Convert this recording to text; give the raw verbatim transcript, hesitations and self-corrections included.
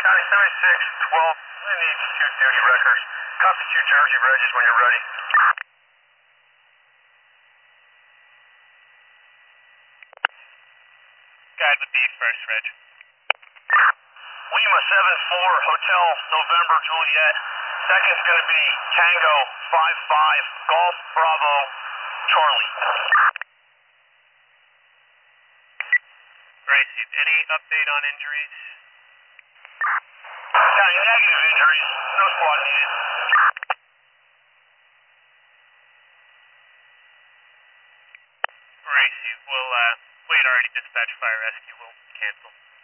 County seventy-six, twelve, we need two duty records. Copy two Jersey Regis when you're ready. Guide with the first reg. Lima seven four, Hotel November Juliet. Second's going to be Tango five five, Golf Bravo Charlie. Received. Any update on injuries? County negative injuries, no squad needed. Received. We'll uh, wait already dispatch fire rescue. We'll cancel.